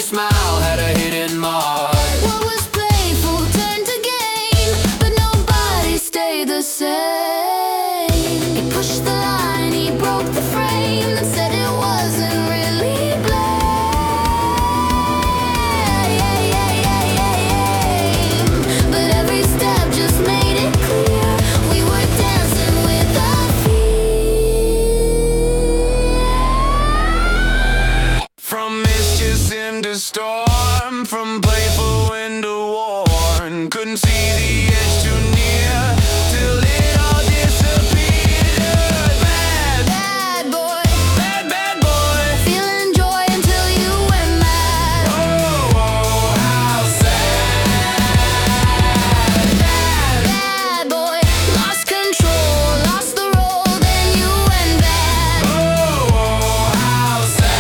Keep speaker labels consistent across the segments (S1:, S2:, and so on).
S1: smile had a hidden mark.
S2: What was playful turned to game, but nobody stayed the same. He pushed the line, he broke the frame, and said it wasn't really blame. But every step just made it clear we were dancing with our feet.
S1: From mischief into storm, from playful into worn, couldn't see the edge too near till it all disappeared. Bad,
S2: Bad boy,
S1: bad, bad boy.
S2: feeling joy until you went mad.
S1: Oh, oh, how sad. Bad,
S2: Bad boy, lost control, lost the road, then you went bad.
S1: oh, oh, how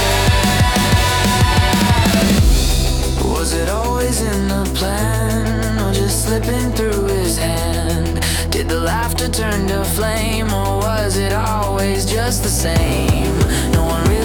S1: sad. Was it always in the plan, or just slipping through his hand? Did the laughter turn to flame, or was it always just the same? No one really